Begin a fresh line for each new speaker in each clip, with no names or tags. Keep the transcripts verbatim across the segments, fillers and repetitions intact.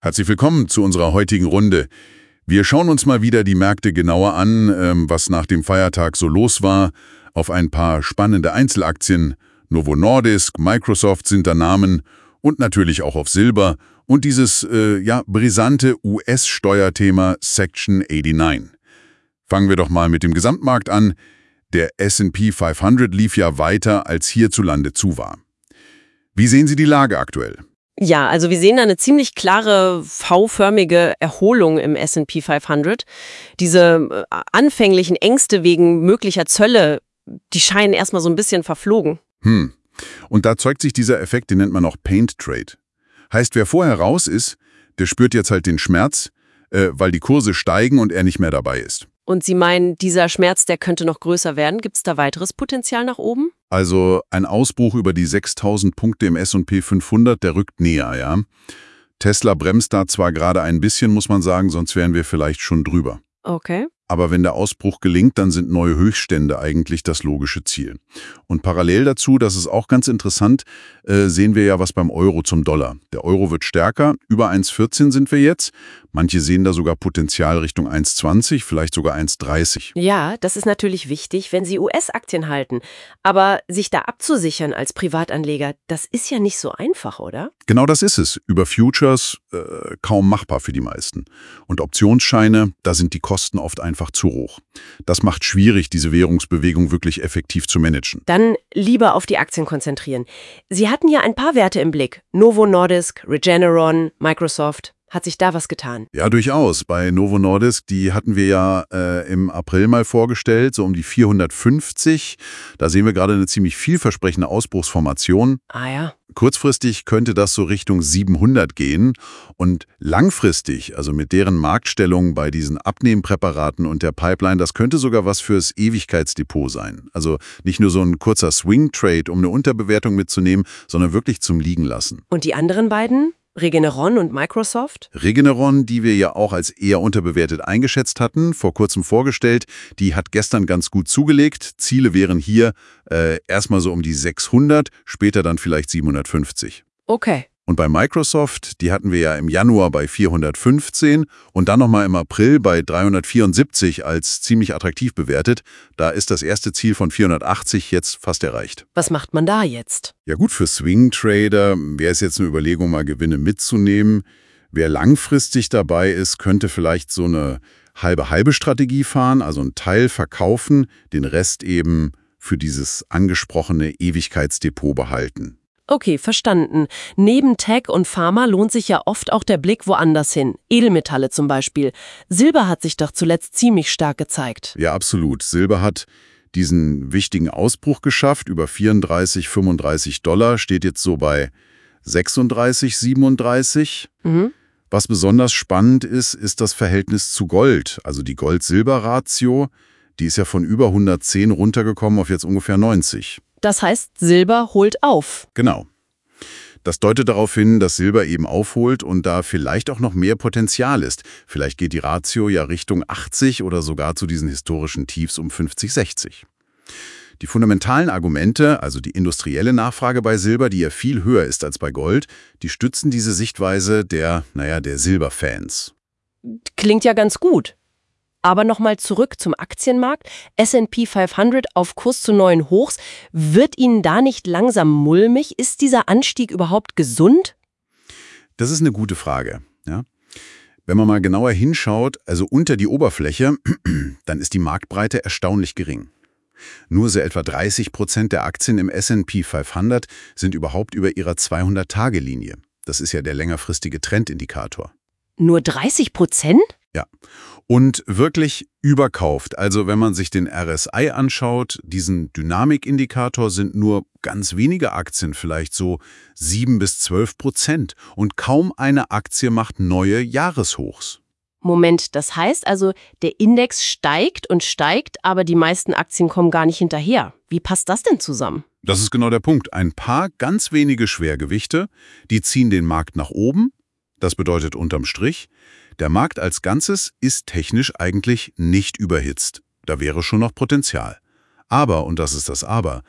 Herzlich willkommen zu unserer heutigen Runde. Wir schauen uns mal wieder die Märkte genauer an, ähm, was nach dem Feiertag so los war, auf ein paar spannende Einzelaktien. Novo Nordisk, Microsoft sind da Namen und natürlich auch auf Silber und dieses äh, ja, brisante U S-Steuerthema Section neunundachtzig. Fangen wir doch mal mit dem Gesamtmarkt an. Der S und P fünfhundert lief ja weiter, als hierzulande zu war. Wie sehen Sie die Lage aktuell?
Ja, also wir sehen da eine ziemlich klare V-förmige Erholung im S und P fünfhundert. Diese äh, anfänglichen Ängste wegen möglicher Zölle, die scheinen erstmal so ein bisschen verflogen.
Hm. Und da zeugt sich dieser Effekt, den nennt man auch Paint Trade. Heißt, wer vorher raus ist, der spürt jetzt halt den Schmerz, äh, weil die Kurse steigen und er nicht mehr dabei ist.
Und Sie meinen, dieser Schmerz, der könnte noch größer werden? Gibt es da weiteres Potenzial nach oben?
Also ein Ausbruch über die sechstausend Punkte im S und P fünfhundert, der rückt näher, ja. Tesla bremst da zwar gerade ein bisschen, muss man sagen, sonst wären wir vielleicht schon drüber.
Okay.
Aber wenn der Ausbruch gelingt, dann sind neue Höchststände eigentlich das logische Ziel. Und parallel dazu, das ist auch ganz interessant, äh, sehen wir ja was beim Euro zum Dollar. Der Euro wird stärker, über eins Komma vierzehn sind wir jetzt. Manche sehen da sogar Potenzial Richtung eins Komma zwanzig, vielleicht sogar eins Komma dreißig.
Ja, das ist natürlich wichtig, wenn Sie U S-Aktien halten. Aber sich da abzusichern als Privatanleger, das ist ja nicht so einfach, oder?
Genau das ist es. Über Futures äh, kaum machbar für die meisten. Und Optionsscheine, da sind die Kosten oft einfach zu hoch. Das macht schwierig, diese Währungsbewegung wirklich effektiv zu managen.
Dann lieber auf die Aktien konzentrieren. Sie hatten ja ein paar Werte im Blick. Novo Nordisk, Regeneron, Microsoft. Hat sich da was getan?
Ja, durchaus. Bei Novo Nordisk, die hatten wir ja äh, im April mal vorgestellt, so um die vierhundertfünfzig. Da sehen wir gerade eine ziemlich vielversprechende Ausbruchsformation.
Ah ja.
Kurzfristig könnte das so Richtung siebenhundert gehen und langfristig, also mit deren Marktstellung bei diesen Abnehmpräparaten und der Pipeline, das könnte sogar was fürs Ewigkeitsdepot sein. Also nicht nur so ein kurzer Swing-Trade, um eine Unterbewertung mitzunehmen, sondern wirklich zum Liegen lassen.
Und die anderen beiden? Regeneron und Microsoft?
Regeneron, die wir ja auch als eher unterbewertet eingeschätzt hatten, vor kurzem vorgestellt, die hat gestern ganz gut zugelegt. Ziele wären hier äh, erstmal so um die sechshundert, später dann vielleicht siebenhundertfünfzig.
Okay.
Und bei Microsoft, die hatten wir ja im Januar bei vierhundertfünfzehn und dann nochmal im April bei dreihundertvierundsiebzig als ziemlich attraktiv bewertet. Da ist das erste Ziel von vierhundertachtzig jetzt fast erreicht.
Was macht man da jetzt?
Ja gut, für Swing-Trader wäre es jetzt eine Überlegung, mal Gewinne mitzunehmen. Wer langfristig dabei ist, könnte vielleicht so eine halbe-halbe Strategie fahren, also einen Teil verkaufen, den Rest eben für dieses angesprochene Ewigkeitsdepot behalten.
Okay, verstanden. Neben Tech und Pharma lohnt sich ja oft auch der Blick woanders hin. Edelmetalle zum Beispiel. Silber hat sich doch zuletzt ziemlich stark gezeigt.
Ja, absolut. Silber hat diesen wichtigen Ausbruch geschafft. Über vierunddreißig, fünfunddreißig Dollar, steht jetzt so bei sechsunddreißig, siebenunddreißig.
Mhm.
Was besonders spannend ist, ist das Verhältnis zu Gold. Also die Gold-Silber-Ratio, die ist ja von über hundertzehn runtergekommen auf jetzt ungefähr neunzig.
Das heißt, Silber holt auf.
Genau. Das deutet darauf hin, dass Silber eben aufholt und da vielleicht auch noch mehr Potenzial ist. Vielleicht geht die Ratio ja Richtung achtzig oder sogar zu diesen historischen Tiefs um fünfzig, sechzig. Die fundamentalen Argumente, also die industrielle Nachfrage bei Silber, die ja viel höher ist als bei Gold, die stützen diese Sichtweise der, naja, der Silberfans.
Klingt ja ganz gut. Aber nochmal zurück zum Aktienmarkt. S und P fünfhundert auf Kurs zu neuen Hochs. Wird Ihnen da nicht langsam mulmig? Ist dieser Anstieg überhaupt gesund?
Das ist eine gute Frage. Ja? Wenn man mal genauer hinschaut, also unter die Oberfläche, dann ist die Marktbreite erstaunlich gering. Nur so etwa dreißig Prozent der Aktien im S und P fünfhundert sind überhaupt über ihrer zweihundert-Tage-Linie. Das ist ja der längerfristige Trendindikator.
Nur dreißig Prozent?
Ja, und wirklich überkauft. Also wenn man sich den R S I anschaut, diesen Dynamikindikator, sind nur ganz wenige Aktien, vielleicht so sieben bis zwölf Prozent. Und kaum eine Aktie macht neue Jahreshochs.
Moment, das heißt also, der Index steigt und steigt, aber die meisten Aktien kommen gar nicht hinterher. Wie passt das denn zusammen?
Das ist genau der Punkt. Ein paar ganz wenige Schwergewichte, die ziehen den Markt nach oben. Das bedeutet unterm Strich, der Markt als Ganzes ist technisch eigentlich nicht überhitzt. Da wäre schon noch Potenzial. Aber, und das ist das Aber,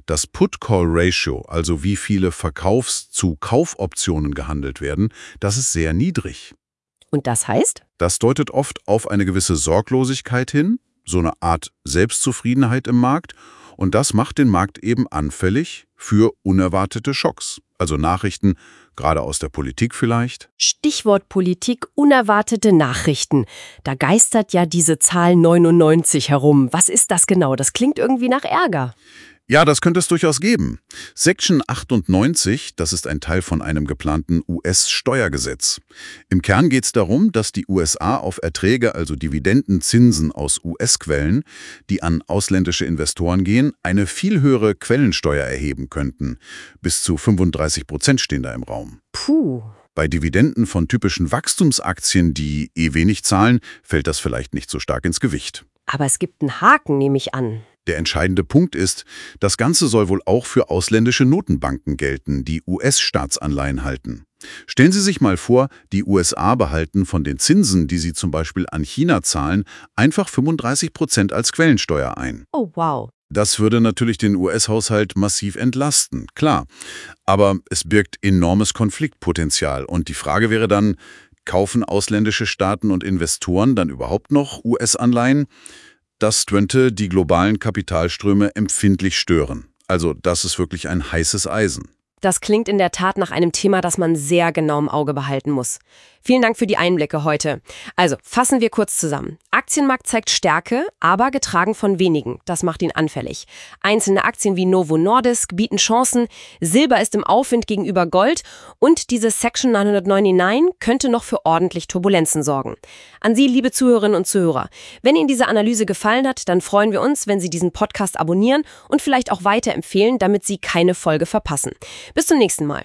Das Put-Call-Ratio, also wie viele Verkaufs- zu Kaufoptionen gehandelt werden, das ist sehr niedrig.
Und das heißt?
Das deutet oft auf eine gewisse Sorglosigkeit hin, so eine Art Selbstzufriedenheit im Markt. Und das macht den Markt eben anfällig für unerwartete Schocks. Also Nachrichten, gerade aus der Politik vielleicht.
Stichwort Politik, unerwartete Nachrichten. Da geistert ja diese Zahl neunundneunzig herum. Was ist das genau? Das klingt irgendwie nach Ärger.
Ja, das könnte es durchaus geben. Section achtundneunzig, das ist ein Teil von einem geplanten U S-Steuergesetz. Im Kern geht es darum, dass die U S A auf Erträge, also Dividendenzinsen aus U S-Quellen, die an ausländische Investoren gehen, eine viel höhere Quellensteuer erheben könnten. Bis zu fünfunddreißig Prozent stehen da im Raum.
Puh.
Bei Dividenden von typischen Wachstumsaktien, die eh wenig zahlen, fällt das vielleicht nicht so stark ins Gewicht.
Aber es gibt einen Haken, nehme ich an.
Der entscheidende Punkt ist, das Ganze soll wohl auch für ausländische Notenbanken gelten, die U S-Staatsanleihen halten. Stellen Sie sich mal vor, die U S A behalten von den Zinsen, die sie zum Beispiel an China zahlen, einfach fünfunddreißig Prozent als Quellensteuer ein.
Oh, wow.
Das würde natürlich den U S-Haushalt massiv entlasten, klar. Aber es birgt enormes Konfliktpotenzial. Und die Frage wäre dann, kaufen ausländische Staaten und Investoren dann überhaupt noch U S-Anleihen? Das könnte die globalen Kapitalströme empfindlich stören. Also das ist wirklich ein heißes Eisen.
Das klingt in der Tat nach einem Thema, das man sehr genau im Auge behalten muss. Vielen Dank für die Einblicke heute. Also, fassen wir kurz zusammen. Aktienmarkt zeigt Stärke, aber getragen von wenigen. Das macht ihn anfällig. Einzelne Aktien wie Novo Nordisk bieten Chancen, Silber ist im Aufwind gegenüber Gold und diese Section neunhundertneunundneunzig könnte noch für ordentlich Turbulenzen sorgen. An Sie, liebe Zuhörerinnen und Zuhörer, wenn Ihnen diese Analyse gefallen hat, dann freuen wir uns, wenn Sie diesen Podcast abonnieren und vielleicht auch weiterempfehlen, damit Sie keine Folge verpassen. Bis zum nächsten Mal.